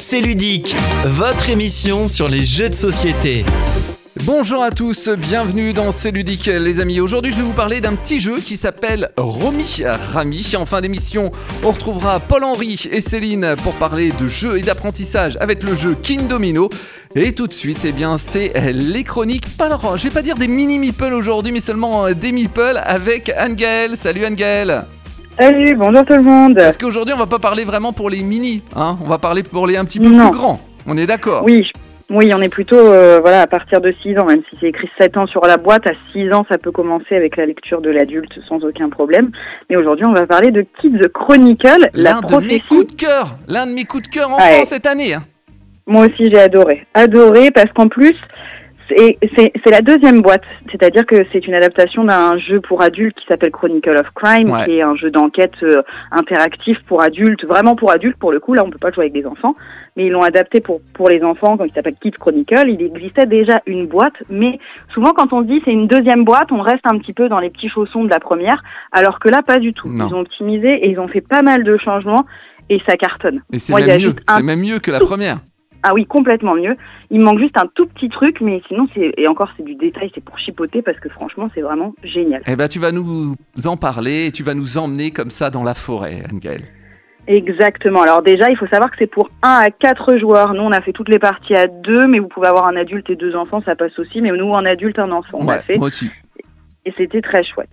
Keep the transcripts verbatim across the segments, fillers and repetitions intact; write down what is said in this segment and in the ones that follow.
C'est ludique, votre émission sur les jeux de société. Bonjour à tous, bienvenue dans C'est ludique les amis. Aujourd'hui je vais vous parler d'un petit jeu qui s'appelle Romy Rami. En fin d'émission, on retrouvera Paul-Henri et Céline pour parler de jeux et d'apprentissage avec le jeu King Domino. Et tout de suite, eh bien, c'est les chroniques, pas alors, je vais pas dire des mini-meeples aujourd'hui, mais seulement des meeples avec Anne-Gaëlle. Salut Anne-Gaëlle. Salut, bonjour tout le monde. Parce qu'aujourd'hui on va pas parler vraiment pour les mini, hein, on va parler pour les un petit peu non. plus grands, on est d'accord? Oui, oui, on est plutôt euh, voilà, à partir de six ans, même si c'est écrit sept ans sur la boîte, à six ans ça peut commencer avec la lecture de l'adulte sans aucun problème. Mais aujourd'hui on va parler de Kids Chronicle, l'un la de prophétie. mes coups de cœur, l'un de mes coups de cœur enfant ouais. cette année. Hein. Moi aussi j'ai adoré, adoré parce qu'en plus c'est, c'est, c'est la deuxième boîte, c'est-à-dire que c'est une adaptation d'un jeu pour adultes qui s'appelle Chronicle of Crime, ouais. qui est un jeu d'enquête euh, interactif pour adultes, vraiment pour adultes pour le coup, là on peut pas jouer avec des enfants, mais ils l'ont adapté pour pour les enfants, quand il s'appelle Kids Chronicle. Il existait déjà une boîte, mais souvent quand on se dit c'est une deuxième boîte, on reste un petit peu dans les petits chaussons de la première, alors que là pas du tout. Non. Ils ont optimisé et ils ont fait pas mal de changements et ça cartonne. Et c'est Moi, même mieux, un... c'est même mieux que la première. Ah oui, complètement mieux. Il manque juste un tout petit truc, mais sinon, c'est et encore, c'est du détail, c'est pour chipoter, parce que franchement, c'est vraiment génial. Eh ben, tu vas nous en parler et tu vas nous emmener comme ça dans la forêt, Anne-Gaëlle. Exactement. Alors déjà, il faut savoir que c'est pour un à quatre joueurs. Nous, on a fait toutes les parties à deux, mais vous pouvez avoir un adulte et deux enfants, ça passe aussi. Mais nous, un adulte, un enfant, on ouais, a fait. Moi aussi. Et c'était très chouette.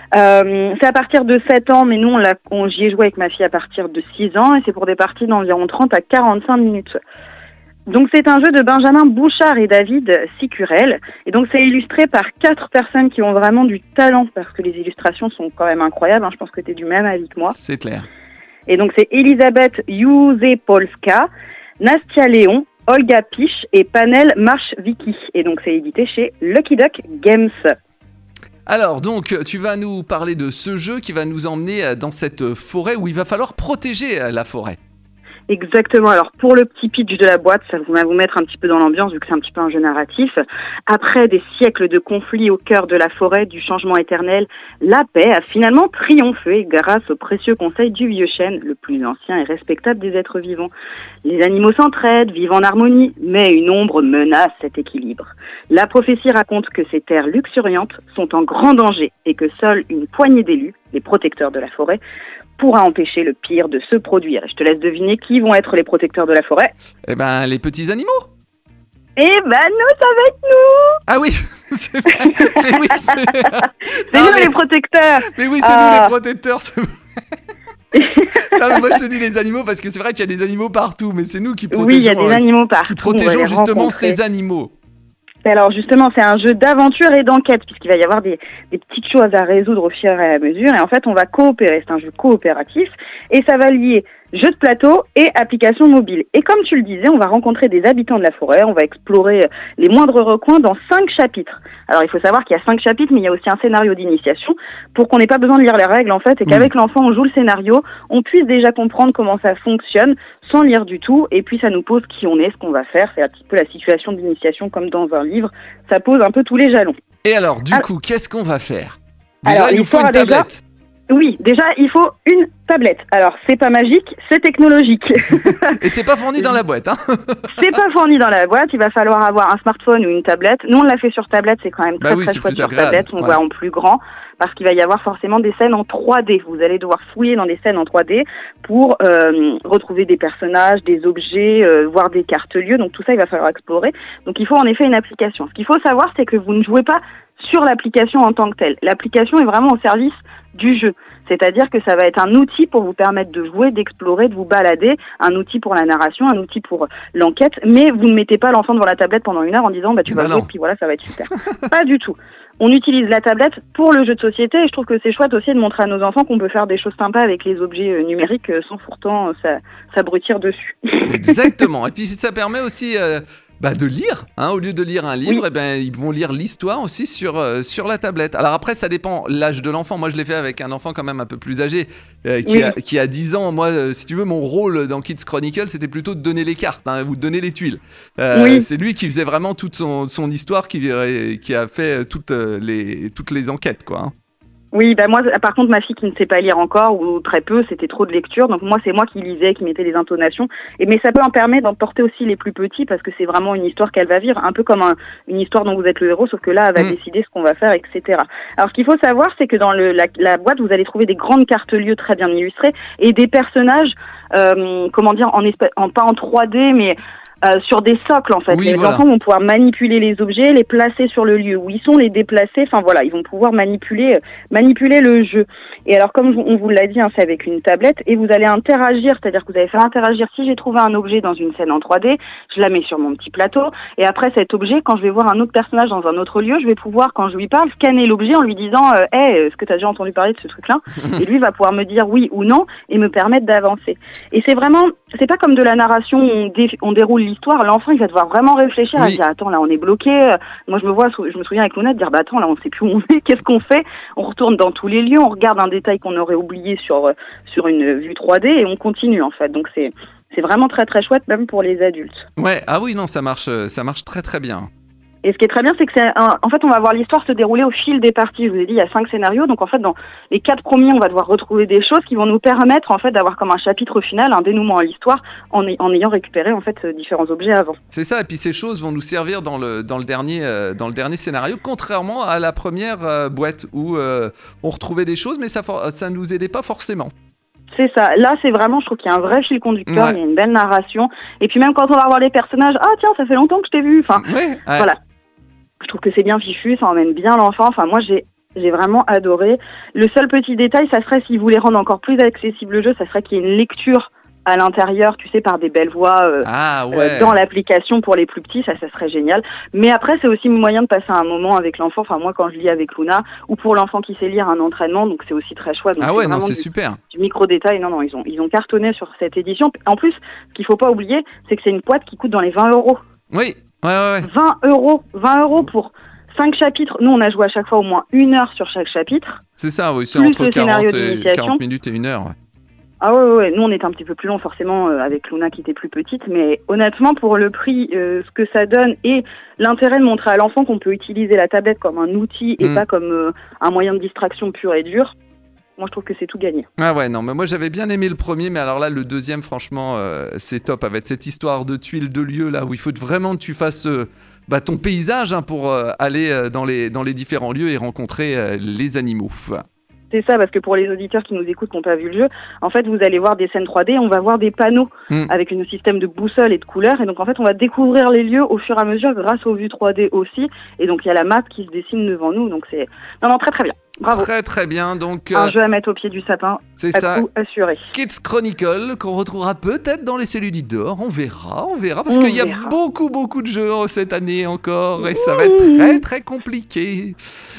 Euh, c'est à partir de sept ans, mais nous, on l'a, on, j'y ai joué avec ma fille à partir de six ans, et c'est pour des parties d'environ trente à quarante-cinq minutes. Donc c'est un jeu de Benjamin Bouchard et David Sicurel, et donc c'est illustré par quatre personnes qui ont vraiment du talent, parce que les illustrations sont quand même incroyables, hein. Je pense que tu es du même avis que moi. C'est clair. Et donc c'est Elisabeth Józepolska, Nastia Léon, Olga Piche et Panel Marchwicki, et donc c'est édité chez Lucky Duck Games. Alors donc tu vas nous parler de ce jeu qui va nous emmener dans cette forêt où il va falloir protéger la forêt. Exactement. Alors pour le petit pitch de la boîte, ça va vous mettre un petit peu dans l'ambiance vu que c'est un petit peu un jeu narratif. Après des siècles de conflits au cœur de la forêt, du changement éternel, la paix a finalement triomphé grâce au précieux conseil du vieux chêne, le plus ancien et respectable des êtres vivants. Les animaux s'entraident, vivent en harmonie, mais une ombre menace cet équilibre. La prophétie raconte que ces terres luxuriantes sont en grand danger et que seule une poignée d'élus, les protecteurs de la forêt, pourra empêcher le pire de se produire. Je te laisse deviner qui vont être les protecteurs de la forêt. Eh ben, les petits animaux. Eh ben, nous, ça va être nous. Ah oui, c'est vrai. Mais oui, c'est, c'est ah, nous mais... les protecteurs. Mais oui, c'est ah. nous les protecteurs. C'est... non, mais moi, je te dis les animaux parce que c'est vrai qu'il y a des animaux partout, mais c'est nous qui protégeons, oui, il y a des animaux partout. Qui protégeons justement ces animaux. Alors justement, c'est un jeu d'aventure et d'enquête, puisqu'il va y avoir des, des petites choses à résoudre au fur et à mesure. Et en fait, on va coopérer. C'est un jeu coopératif. Et ça va lier jeu de plateau et application mobile. Et comme tu le disais, on va rencontrer des habitants de la forêt. On va explorer les moindres recoins dans cinq chapitres. Alors, il faut savoir qu'il y a cinq chapitres, mais il y a aussi un scénario d'initiation pour qu'on n'ait pas besoin de lire les règles, en fait, et qu'avec mmh. l'enfant, on joue le scénario, on puisse déjà comprendre comment ça fonctionne sans lire du tout. Et puis, ça nous pose qui on est, ce qu'on va faire. C'est un petit peu la situation d'initiation comme dans un livre. Ça pose un peu tous les jalons. Et alors, du alors, coup, qu'est-ce qu'on va faire? Déjà, alors, il nous faut une tablette. Déjà... Oui, déjà, il faut une tablette. Alors, c'est pas magique, c'est technologique. Et c'est pas fourni dans la boîte, hein? C'est pas fourni dans la boîte, il va falloir avoir un smartphone ou une tablette. Nous, on l'a fait sur tablette, c'est quand même très, bah oui, très chouette sur agréable. tablette. On ouais. voit en plus grand, parce qu'il va y avoir forcément des scènes en trois D. Vous allez devoir fouiller dans des scènes en trois D pour euh, retrouver des personnages, des objets, euh, voir des cartes lieux. Donc, tout ça, il va falloir explorer. Donc, il faut en effet une application. Ce qu'il faut savoir, c'est que vous ne jouez pas sur l'application en tant que telle. L'application est vraiment au service du jeu. C'est-à-dire que ça va être un outil pour vous permettre de jouer, d'explorer, de vous balader, un outil pour la narration, un outil pour l'enquête, mais vous ne mettez pas l'enfant devant la tablette pendant une heure en disant bah tu vas bah jouer, puis voilà, ça va être super. Pas du tout. On utilise la tablette pour le jeu de société et je trouve que c'est chouette aussi de montrer à nos enfants qu'on peut faire des choses sympas avec les objets numériques sans pourtant s'abrutir dessus. Exactement. Et puis ça permet aussi... Euh... Bah de lire, hein, au lieu de lire un livre, oui. eh ben, ils vont lire l'histoire aussi sur, euh, sur la tablette. Alors après, ça dépend l'âge de l'enfant. Moi, je l'ai fait avec un enfant quand même un peu plus âgé, euh, qui, oui. a, qui a dix ans. Moi, euh, si tu veux, mon rôle dans Kids Chronicle, c'était plutôt de donner les cartes, hein, ou de donner les tuiles. Euh, oui. C'est lui qui faisait vraiment toute son, son histoire, qui, qui a fait toutes les, toutes les enquêtes, quoi. Hein. Oui, bah moi, par contre, ma fille qui ne sait pas lire encore, ou très peu, c'était trop de lecture. Donc moi, c'est moi qui lisais, qui mettais les intonations. Et mais ça peut en permettre d'emporter aussi les plus petits, parce que c'est vraiment une histoire qu'elle va vivre, un peu comme un, une histoire dont vous êtes le héros, sauf que là, elle va mmh. décider ce qu'on va faire, et cetera. Alors, ce qu'il faut savoir, c'est que dans le, la, la boîte, vous allez trouver des grandes cartes lieux très bien illustrées et des personnages, euh, comment dire, en, espèce, en pas en trois D, mais Euh, sur des socles en fait. Oui, les voilà. enfants vont pouvoir manipuler les objets, les placer sur le lieu où ils sont, les déplacer, enfin voilà, ils vont pouvoir manipuler euh, manipuler le jeu. Et alors comme on vous l'a dit, hein, c'est avec une tablette et vous allez interagir, c'est-à-dire que vous allez faire interagir, si j'ai trouvé un objet dans une scène en trois D, je la mets sur mon petit plateau et après cet objet, quand je vais voir un autre personnage dans un autre lieu, je vais pouvoir, quand je lui parle, scanner l'objet en lui disant euh, « Hey, est-ce que tu as déjà entendu parler de ce truc-là ?» Et lui va pouvoir me dire oui ou non et me permettre d'avancer. Et c'est vraiment, c'est pas comme de la narration où on, dé, on déroule l'histoire, l'enfant il va devoir vraiment réfléchir oui. à dire attends là on est bloqué, moi je me vois, je me souviens avec Luna de dire bah attends là on sait plus où on est, qu'est-ce qu'on fait, on retourne dans tous les lieux, on regarde un détail qu'on aurait oublié sur sur une vue trois D et on continue en fait, donc c'est c'est vraiment très très chouette même pour les adultes. Ouais, ah oui non ça marche ça marche très très bien. Et ce qui est très bien, c'est que c'est un, en fait, on va voir l'histoire se dérouler au fil des parties. Je vous ai dit, il y a cinq scénarios. Donc, en fait, dans les quatre premiers, on va devoir retrouver des choses qui vont nous permettre, en fait, d'avoir comme un chapitre final, un dénouement à l'histoire, en, en ayant récupéré, en fait, différents objets avant. C'est ça. Et puis, ces choses vont nous servir dans le, dans le, dernier, euh, dans le dernier scénario, contrairement à la première euh, boîte où euh, on retrouvait des choses, mais ça ça nous aidait pas forcément. C'est ça. Là, c'est vraiment, je trouve qu'il y a un vrai fil conducteur, ouais. il y a une belle narration. Et puis, même quand on va revoir les personnages, ah, tiens, ça fait longtemps que je t'ai vu. Enfin, ouais, ouais. voilà. Je trouve que c'est bien fichu, ça emmène bien l'enfant. Enfin, moi, j'ai, j'ai vraiment adoré. Le seul petit détail, ça serait, s'ils voulaient rendre encore plus accessible le jeu, ça serait qu'il y ait une lecture à l'intérieur, tu sais, par des belles voix euh, ah, ouais. euh, dans l'application pour les plus petits, ça, ça serait génial. Mais après, c'est aussi un moyen de passer un moment avec l'enfant. Enfin, moi, quand je lis avec Luna, ou pour l'enfant qui sait lire un entraînement, donc c'est aussi très chouette. Donc, ah ouais, non, c'est du, super. Du micro-détail, non, non, ils ont, ils ont cartonné sur cette édition. En plus, ce qu'il faut pas oublier, c'est que c'est une boîte qui coûte dans les vingt euros. Oui, ouais, ouais, ouais. vingt euros, vingt euros pour cinq chapitres. Nous, on a joué à chaque fois au moins une heure sur chaque chapitre. C'est ça, oui, c'est plus entre quarante, et quarante minutes et une heure. Ouais. Ah ouais, ouais, nous on était un petit peu plus long forcément euh, avec Luna qui était plus petite, mais honnêtement pour le prix, euh, ce que ça donne et l'intérêt de montrer à l'enfant qu'on peut utiliser la tablette comme un outil et mmh. pas comme euh, un moyen de distraction pur et dur, moi je trouve que c'est tout gagné. Ah ouais, non, mais moi j'avais bien aimé le premier, mais alors là le deuxième franchement euh, c'est top avec cette histoire de tuiles de lieux là où il faut vraiment que tu fasses euh, bah, ton paysage hein, pour euh, aller euh, dans, les, dans les différents lieux et rencontrer euh, les animaux. C'est ça, parce que pour les auditeurs qui nous écoutent, qui n'ont pas vu le jeu, en fait, vous allez voir des scènes trois D, on va voir des panneaux mmh. avec un système de boussole et de couleurs, et donc en fait, on va découvrir les lieux au fur et à mesure grâce aux vues trois D aussi, et donc il y a la map qui se dessine devant nous, donc c'est... Non, non, très très bien. Bravo. Très très bien, donc... Un euh, jeu à mettre au pied du sapin, c'est à ça. coup assuré. Kids Chronicle, qu'on retrouvera peut-être dans les cellulites d'or, on verra, on verra, parce on qu'il y a verra. beaucoup beaucoup de jeux cette année encore, et ça va être très très compliqué.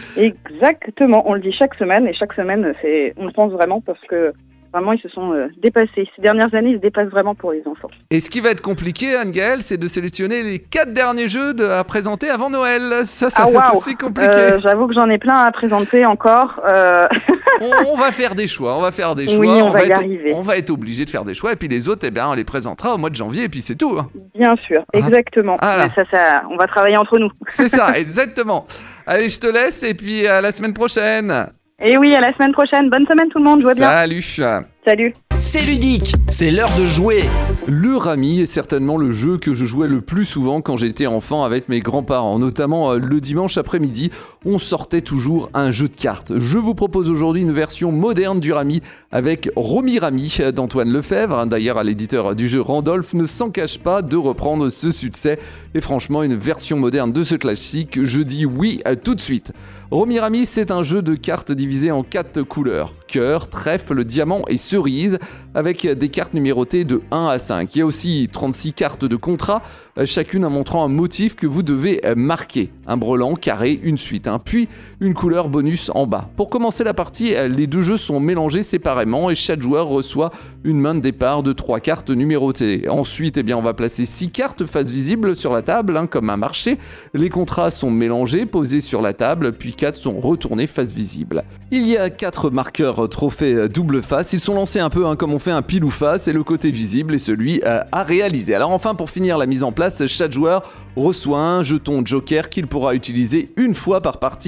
Exactement, on le dit chaque semaine, et chaque semaine, c'est... on le pense vraiment, parce que... Vraiment, ils se sont euh, dépassés. Ces dernières années, ils se dépassent vraiment pour les enfants. Et ce qui va être compliqué, Anne-Gaëlle, c'est de sélectionner les quatre derniers jeux de, à présenter avant Noël. Ça, ça ah, va wow. être aussi compliqué. Euh, j'avoue que j'en ai plein à présenter encore. Euh... on, on va faire des choix, on va faire des choix. Oui, on, on va, va y être, arriver. On va être obligé de faire des choix, et puis les autres, eh bien, on les présentera au mois de janvier, et puis c'est tout. Hein. Bien sûr, exactement. Ah, ça, ça, on va travailler entre nous. C'est ça, exactement. Allez, je te laisse, et puis à la semaine prochaine. Et oui, à la semaine prochaine. Bonne semaine tout le monde, je vois bien. Salut. Salut. C'est ludique, c'est l'heure de jouer. Le Rami est certainement le jeu que je jouais le plus souvent quand j'étais enfant avec mes grands-parents, notamment le dimanche après-midi, on sortait toujours un jeu de cartes. Je vous propose aujourd'hui une version moderne du Rami avec Romy Rami d'Antoine Lefebvre. D'ailleurs, l'éditeur du jeu Randolph ne s'en cache pas de reprendre ce succès. Et franchement, une version moderne de ce classique, je dis oui tout de suite. Romy Rami, c'est un jeu de cartes divisé en quatre couleurs. Cœur, trèfle, diamant et cerise, avec des cartes numérotées de un à cinq. Il y a aussi trente-six cartes de contrat, chacune en montrant un motif que vous devez marquer. Un brelan, carré, une suite, hein. Puis une couleur bonus en bas. Pour commencer la partie, les deux jeux sont mélangés séparément et chaque joueur reçoit une main de départ de trois cartes numérotées. Ensuite, eh bien, on va placer six cartes face visible sur la table, hein, comme un marché. Les contrats sont mélangés, posés sur la table, puis quatre sont retournés face visible. Il y a quatre marqueurs trophées double face. Ils sont lancés un peu hein, comme on fait un pile ou face, et le côté visible est celui euh, à réaliser. Alors enfin, pour finir la mise en place, chaque joueur reçoit un jeton joker qu'il pourra utiliser une fois par partie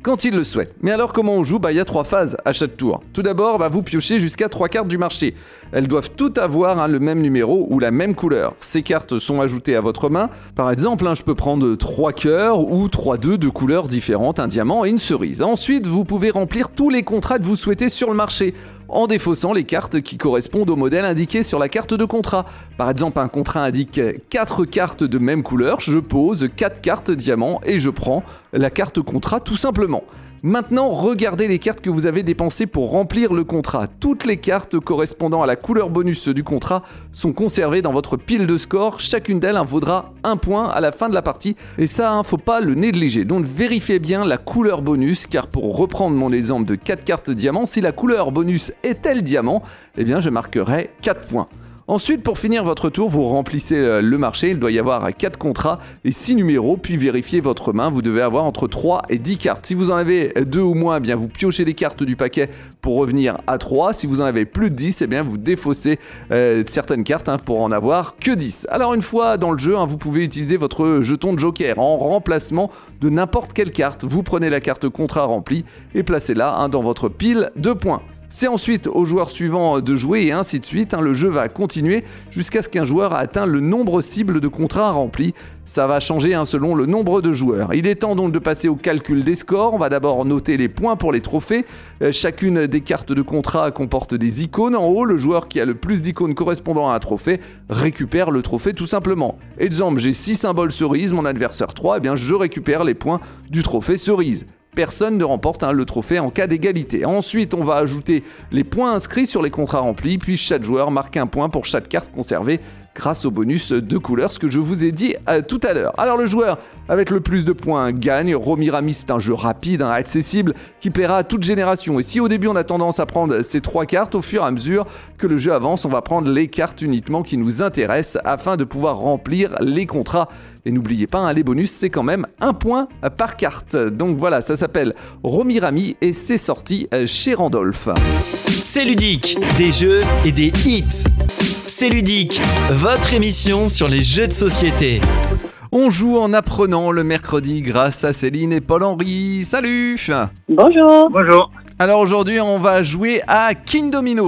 quand il le souhaite. Mais alors comment on joue ? Bah, il y a trois phases à chaque tour. Tout d'abord, bah, vous piochez jusqu'à trois cartes du marché. Elles doivent toutes avoir hein, le même numéro ou la même couleur. Ces cartes sont ajoutées à votre main. Par exemple, hein, je peux prendre trois cœurs ou trois dés de couleurs différentes, un diamant et une cerise. Ensuite, vous pouvez remplir tous les contrats que vous souhaitez sur le marché en défaussant les cartes qui correspondent au modèle indiqué sur la carte de contrat. Par exemple, un contrat indique quatre cartes de même couleur, je pose quatre cartes diamant et je prends la carte contrat tout simplement. Maintenant, regardez les cartes que vous avez dépensées pour remplir le contrat. Toutes les cartes correspondant à la couleur bonus du contrat sont conservées dans votre pile de score. Chacune d'elles hein, vaudra un point à la fin de la partie. Et ça, hein, faut pas le négliger. Donc vérifiez bien la couleur bonus, car pour reprendre mon exemple de quatre cartes diamant, si la couleur bonus est-elle diamant, eh bien je marquerai quatre points. Ensuite, pour finir votre tour, vous remplissez le marché, il doit y avoir quatre contrats et six numéros, puis vérifiez votre main, vous devez avoir entre trois et dix cartes. Si vous en avez deux ou moins, eh bien vous piochez les cartes du paquet pour revenir à trois. Si vous en avez plus de dix, eh bien vous défaussez euh, certaines cartes hein, pour en avoir que dix. Alors une fois dans le jeu, hein, vous pouvez utiliser votre jeton de joker en remplacement de n'importe quelle carte. Vous prenez la carte contrat remplie et placez-la hein, dans votre pile de points. C'est ensuite au joueur suivant de jouer et ainsi de suite. Le jeu va continuer jusqu'à ce qu'un joueur a atteint le nombre cible de contrats remplis. Ça va changer selon le nombre de joueurs. Il est temps donc de passer au calcul des scores. On va d'abord noter les points pour les trophées. Chacune des cartes de contrat comporte des icônes. En haut, le joueur qui a le plus d'icônes correspondant à un trophée récupère le trophée tout simplement. Exemple, j'ai six symboles cerises, mon adversaire trois, et bien je récupère les points du trophée cerise. Personne ne remporte hein, le trophée en cas d'égalité. Ensuite, on va ajouter les points inscrits sur les contrats remplis, puis chaque joueur marque un point pour chaque carte conservée grâce au bonus de couleur, ce que je vous ai dit euh, tout à l'heure. Alors le joueur avec le plus de points gagne. Romy Rami, c'est un jeu rapide, hein, accessible, qui plaira à toute génération. Et si au début on a tendance à prendre ces trois cartes, au fur et à mesure que le jeu avance, on va prendre les cartes uniquement qui nous intéressent afin de pouvoir remplir les contrats. Et n'oubliez pas, hein, les bonus, c'est quand même un point par carte. Donc voilà, ça s'appelle Romy Rami et c'est sorti chez Randolph. C'est ludique, des jeux et des hits. C'est ludique, votre émission sur les jeux de société. On joue en apprenant le mercredi grâce à Céline et Paul-Henri. Salut! Bonjour. Bonjour. Alors aujourd'hui, on va jouer à King Domino.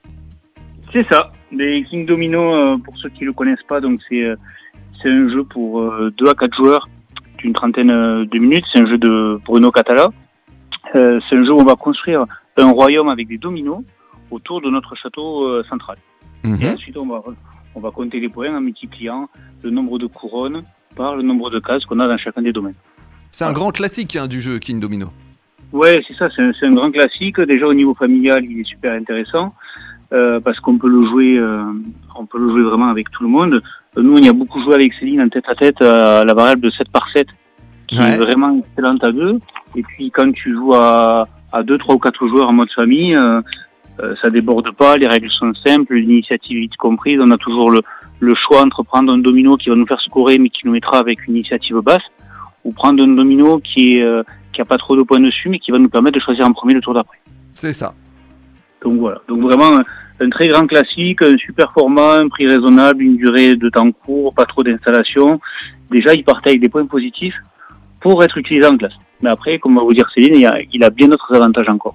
C'est ça. Les King Domino, euh, pour ceux qui ne le connaissent pas, donc c'est, euh, c'est un jeu pour euh, deux à quatre joueurs d'une trentaine de minutes. C'est un jeu de Bruno Catala. Euh, c'est un jeu où on va construire un royaume avec des dominos autour de notre château euh, central. Mmh. Et ensuite, on va, on va compter les points en multipliant le nombre de couronnes par le nombre de cases qu'on a dans chacun des domaines. C'est un grand classique hein, du jeu King Domino. Ouais, c'est ça, c'est un, c'est un grand classique. Déjà au niveau familial, il est super intéressant euh, parce qu'on peut le jouer, euh, on peut le jouer vraiment avec tout le monde. Nous, on y a beaucoup joué avec Céline en tête à tête à la variable de sept par sept, qui ouais. est vraiment excellente à deux. Et puis quand tu joues à, à deux, trois ou quatre joueurs en mode famille, euh, euh, ça déborde pas, les règles sont simples, l'initiative est comprise. On a toujours le, le choix entre prendre un domino qui va nous faire scorer mais qui nous mettra avec une initiative basse, ou prendre un domino qui est euh, qui a pas trop de points dessus mais qui va nous permettre de choisir en premier le tour d'après. C'est ça. Donc voilà, donc vraiment un, un très grand classique, un super format, un prix raisonnable, une durée de temps court, pas trop d'installation. Déjà, il partait avec des points positifs pour être utilisé en classe. Mais après, comme va vous dire Céline, il a, il a bien d'autres avantages encore.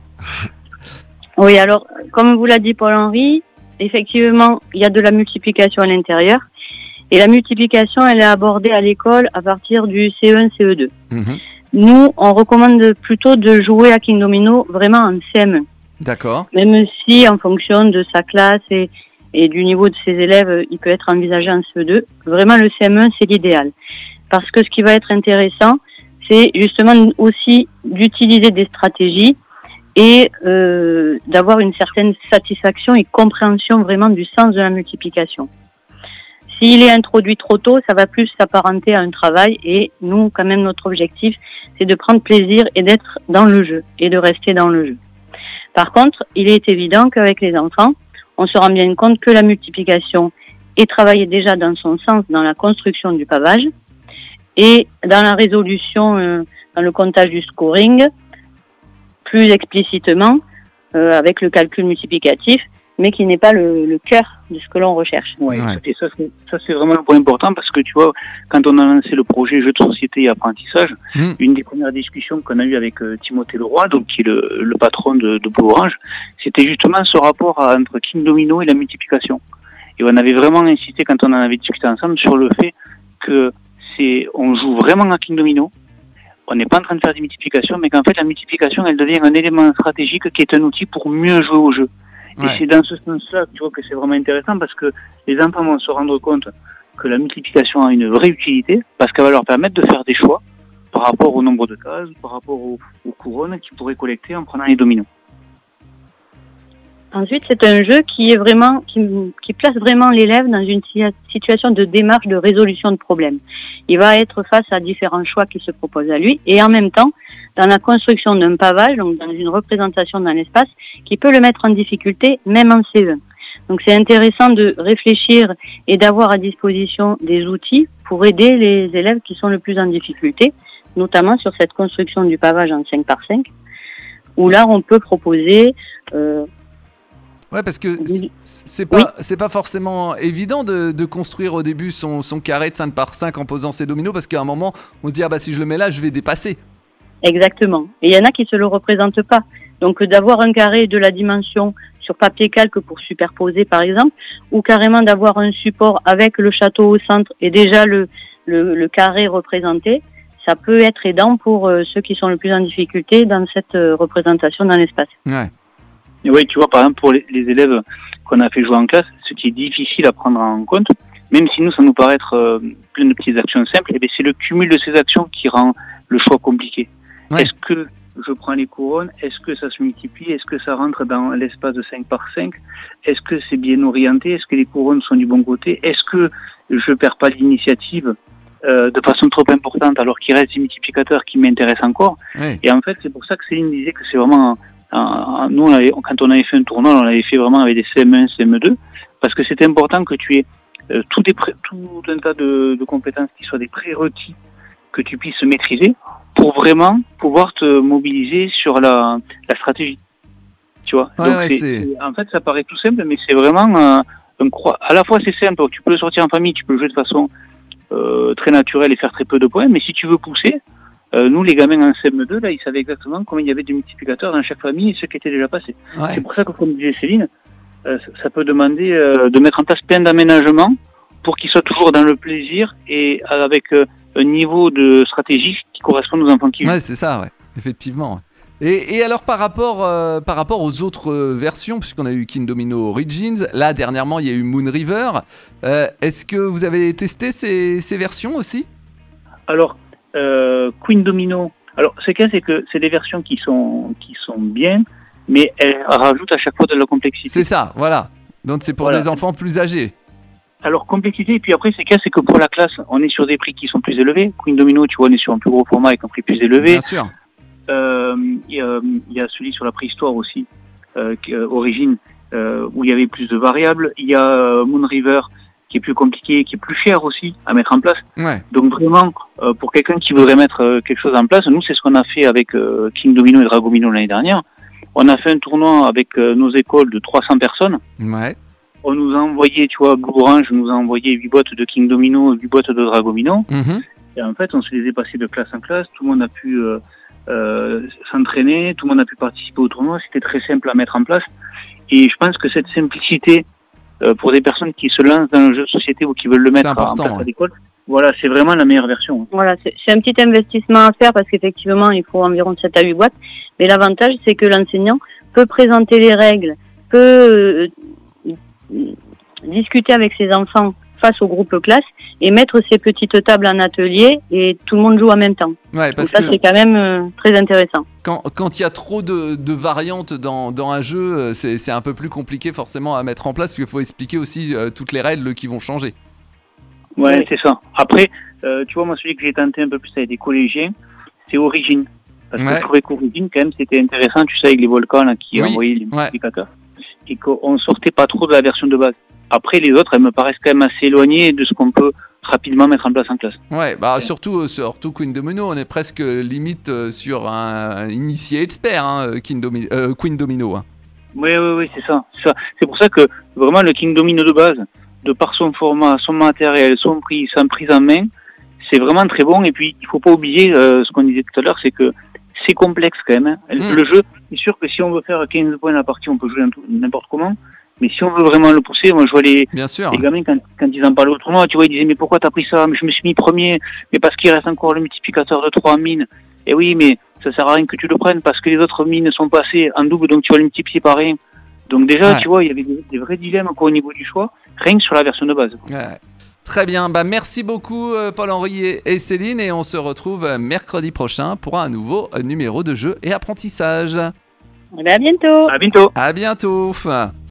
Oui, alors, comme vous l'a dit Paul-Henri, effectivement, il y a de la multiplication à l'intérieur. Et la multiplication, elle est abordée à l'école à partir du C E un, C E deux. Mmh. Nous, on recommande plutôt de jouer à King Domino vraiment en C M un. D'accord. Même si, en fonction de sa classe et, et du niveau de ses élèves, il peut être envisagé en C E deux. Vraiment, le C M un, c'est l'idéal. Parce que ce qui va être intéressant, c'est justement aussi d'utiliser des stratégies et euh, d'avoir une certaine satisfaction et compréhension vraiment du sens de la multiplication. S'il est introduit trop tôt, ça va plus s'apparenter à un travail et nous, quand même, notre objectif, c'est de prendre plaisir et d'être dans le jeu et de rester dans le jeu. Par contre, il est évident qu'avec les enfants, on se rend bien compte que la multiplication est travaillée déjà dans son sens dans la construction du pavage et dans la résolution, euh, dans le comptage du scoring, plus explicitement, euh, avec le calcul multiplicatif, mais qui n'est pas le, le cœur de ce que l'on recherche. Ouais, Ouais. et ça c'est, ça, c'est vraiment un point important parce que tu vois, quand on a lancé le projet jeux de société et apprentissage, Mmh. une des premières discussions qu'on a eues avec euh, Timothée Leroy, donc qui est le, le patron de, de Blue Orange, c'était justement ce rapport à- entre King Domino et la multiplication. Et on avait vraiment insisté quand on en avait discuté ensemble sur le fait que c'est, on joue vraiment à King Domino. On n'est pas en train de faire des multiplications, mais qu'en fait la multiplication, elle devient un élément stratégique qui est un outil pour mieux jouer au jeu. Ouais. Et c'est dans ce sens-là, tu vois, que c'est vraiment intéressant parce que les enfants vont se rendre compte que la multiplication a une vraie utilité parce qu'elle va leur permettre de faire des choix par rapport au nombre de cases, par rapport aux, aux couronnes qu'ils pourraient collecter en prenant les dominos. Ensuite, c'est un jeu qui est vraiment, qui, qui place vraiment l'élève dans une si- situation de démarche de résolution de problèmes. Il va être face à différents choix qui se proposent à lui et en même temps, dans la construction d'un pavage, donc dans une représentation dans l'espace, qui peut le mettre en difficulté, même en C un. Donc c'est intéressant de réfléchir et d'avoir à disposition des outils pour aider les élèves qui sont le plus en difficulté, notamment sur cette construction du pavage en cinq par cinq, où là on peut proposer euh, Ouais, parce que Oui. c- c'est pas, c'est pas forcément évident de, de construire au début son, son carré de cinq par cinq en posant ses dominos, parce qu'à un moment, on se dit, ah bah si je le mets là, je vais dépasser. exactement. Et il y en a qui se le représentent pas. Donc euh, d'avoir un carré de la dimension sur papier calque pour superposer par exemple, ou carrément d'avoir un support avec le château au centre et déjà le, le, le carré représenté, ça peut être aidant pour euh, ceux qui sont le plus en difficulté dans cette euh, représentation dans l'espace. Ouais. Et oui, tu vois, par exemple, pour les, les élèves qu'on a fait jouer en classe, ce qui est difficile à prendre en compte, même si nous, ça nous paraît être euh, plein de petites actions simples, eh bien, c'est le cumul de ces actions qui rend le choix compliqué. Ouais. Est-ce que je prends les couronnes? Est-ce que ça se multiplie? Est-ce que ça rentre dans l'espace de cinq par cinq? Est-ce que c'est bien orienté? Est-ce que les couronnes sont du bon côté? Est-ce que je perds pas l'initiative euh, de façon trop importante alors qu'il reste des multiplicateurs qui m'intéressent encore? Ouais. Et en fait, c'est pour ça que Céline disait que c'est vraiment... un- nous, on avait- quand on avait fait un tournoi, on l'avait fait vraiment avec des C M un, C M deux, parce que c'était important que tu aies euh, tout, des pré- tout un tas de, de compétences qui soient des prérequis que tu puisses maîtriser pour vraiment pouvoir te mobiliser sur la, la stratégie. Tu vois. Ouais, Donc ouais, c'est- c'est- c'est- en fait, ça paraît tout simple, mais c'est vraiment euh, un croi- à la fois c'est simple. Tu peux le sortir en famille, tu peux le jouer de façon euh, très naturelle et faire très peu de points, mais si tu veux pousser, euh, nous les gamins en C M deux, là, ils savaient exactement combien il y avait de multiplicateurs dans chaque famille et ce qui était déjà passé. Ouais. C'est pour ça que, comme disait Céline, euh, ça- ça peut demander euh, de mettre en place plein d'aménagements pour qu'ils soient toujours dans le plaisir et avec euh, un niveau de stratégie qui correspond aux enfants qui jouent. Ouais, c'est ça, ouais, effectivement. Et, et alors par rapport, euh, par rapport aux autres euh, versions, puisqu'on a eu King Domino Origins, là dernièrement il y a eu Moon River, euh, est-ce que vous avez testé ces, ces versions aussi? Alors, euh, Queen Domino, alors ce qu'il y a, c'est que c'est des versions qui sont, qui sont bien, mais elles rajoutent à chaque fois de la complexité. C'est ça, voilà. Donc c'est pour Voilà. des enfants plus âgés. Alors, complexité, et puis après, ce qu'il y a, c'est que pour la classe, on est sur des prix qui sont plus élevés. Queen Domino, tu vois, on est sur un plus gros format avec un prix plus élevé. Bien sûr. Euh, Il y, a- il y a celui sur la préhistoire aussi, euh, qui- euh, Origine, euh, où il y avait plus de variables. Il y a euh, Moon River, qui est plus compliqué, qui est plus cher aussi à mettre en place. Ouais. Donc vraiment, euh, pour quelqu'un qui voudrait mettre euh, quelque chose en place, nous, c'est ce qu'on a fait avec euh, King Domino et Dragomino l'année dernière. On a fait un tournoi avec euh, nos écoles de trois cents personnes. Ouais. On nous a envoyé, tu vois, Blue Orange nous a envoyé huit boîtes de King Domino, huit boîtes de Dragomino. Mhm. Et en fait, on se les est passés de classe en classe. Tout le monde a pu euh, euh, s'entraîner, tout le monde a pu participer au tournoi. C'était très simple à mettre en place. Et je pense que cette simplicité, euh, pour des personnes qui se lancent dans le jeu de société ou qui veulent le C'est mettre en important, place ouais. à l'école, voilà, c'est vraiment la meilleure version. Voilà, c'est c'est un petit investissement à faire parce qu'effectivement, il faut environ sept à huit boîtes. Mais l'avantage, c'est que l'enseignant peut présenter les règles, peut euh, discuter avec ses enfants face au groupe classe et mettre ses petites tables en atelier et tout le monde joue en même temps. Ouais, Donc parce ça, que c'est quand même euh, très intéressant. quand quand il y a trop de, de variantes dans, dans un jeu, euh, c'est c'est un peu plus compliqué forcément à mettre en place, parce qu'il faut expliquer aussi euh, toutes les règles qui vont changer. Ouais, Oui. c'est ça. Après, euh, tu vois, moi, celui que j'ai tenté un peu plus avec des collégiens, c'est Origine. Parce que Ouais. je trouvais qu'Origine, quand même, c'était intéressant, tu sais, avec les volcans là, qui Oui, envoyaient les ouais. multiplicateurs. Et qu'on sortait pas trop de la version de base. Après, les autres, elles me paraissent quand même assez éloignées de ce qu'on peut rapidement mettre en place en classe. Ouais, bah surtout, euh, surtout Queen Domino, on est presque limite euh, sur un, un initié expert, hein, King Domi- euh, Queen Domino. Hein. Oui, oui, oui, c'est ça, c'est ça. C'est pour ça que vraiment le King Domino de base, de par son format, son matériel, son prix, sa prise en main, c'est vraiment très bon. Et puis, il faut pas oublier euh, ce qu'on disait tout à l'heure, c'est que c'est complexe quand même. Hein. Mmh. Le jeu, c'est sûr que si on veut faire quinze points la partie, on peut jouer n'importe comment. Mais si on veut vraiment le pousser, moi je vois les, Bien sûr. les gamins quand, quand ils en parlaient au tournoi, tu vois, ils disaient mais pourquoi t'as pris ça? Mais je me suis mis premier, mais parce qu'il reste encore le multiplicateur de trois mines. Et oui, mais ça sert à rien que tu le prennes parce que les autres mines sont passées en double, donc tu vas le multiplier par rien. Donc déjà, ouais. tu vois, il y avait des, des vrais dilemmes au niveau du choix, rien que sur la version de base. Ouais. Très bien, bah merci beaucoup Paul-Henri et, et Céline, et on se retrouve mercredi prochain pour un nouveau numéro de jeu et apprentissage. À bientôt. À bientôt. À bientôt.